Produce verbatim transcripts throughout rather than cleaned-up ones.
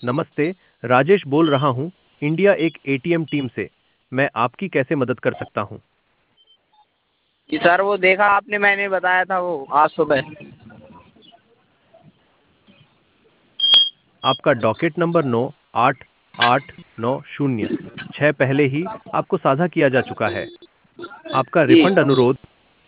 नमस्ते, राजेश बोल रहा हूँ, इंडिया एक एटीएम टीम से। मैं आपकी कैसे मदद कर सकता हूँ? जी सर, वो देखा आपने, मैंने बताया था वो आज सुबह। आपका डॉकेट नंबर नौ आठ आठ नौ शून्य छः पहले ही आपको साझा किया जा चुका है। आपका जी। रिफंड अनुरोध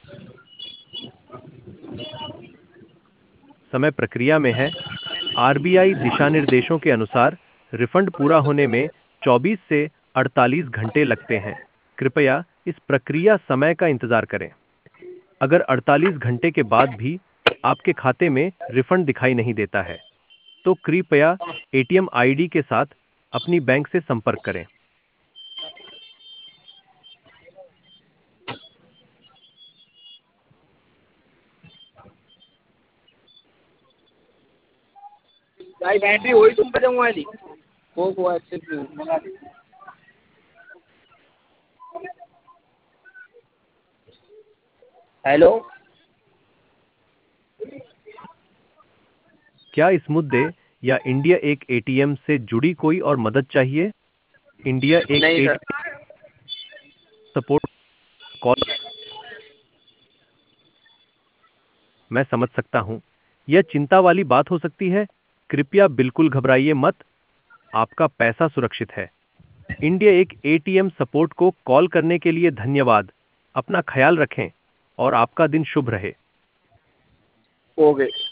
समय प्रक्रिया में है। आरबीआई दिशा निर्देशों के अनुसार रिफंड पूरा होने में चौबीस से अड़तालीस घंटे लगते हैं। कृपया इस प्रक्रिया समय का इंतजार करें। अगर अड़तालीस घंटे के बाद भी आपके खाते में रिफंड दिखाई नहीं देता है, तो कृपया एटीएम आईडी के साथ अपनी बैंक से संपर्क करें। भाई बैटरी वही तुम पे दूंगा जी। वो को ऐसे मंगा दे। हेलो। क्या इस मुद्दे या इंडिया एक एटीएम से जुड़ी कोई और मदद चाहिए? इंडिया एक नहीं सर। एटीएम सपोर्ट कॉल मैं समझ सकता हूं। यह चिंता वाली बात हो सकती है। कृपया बिल्कुल घबराइए मत। आपका पैसा सुरक्षित है। इंडिया एक एटीएम सपोर्ट को कॉल करने के लिए धन्यवाद। अपना ख्याल रखें और आपका दिन शुभ रहे। ओके।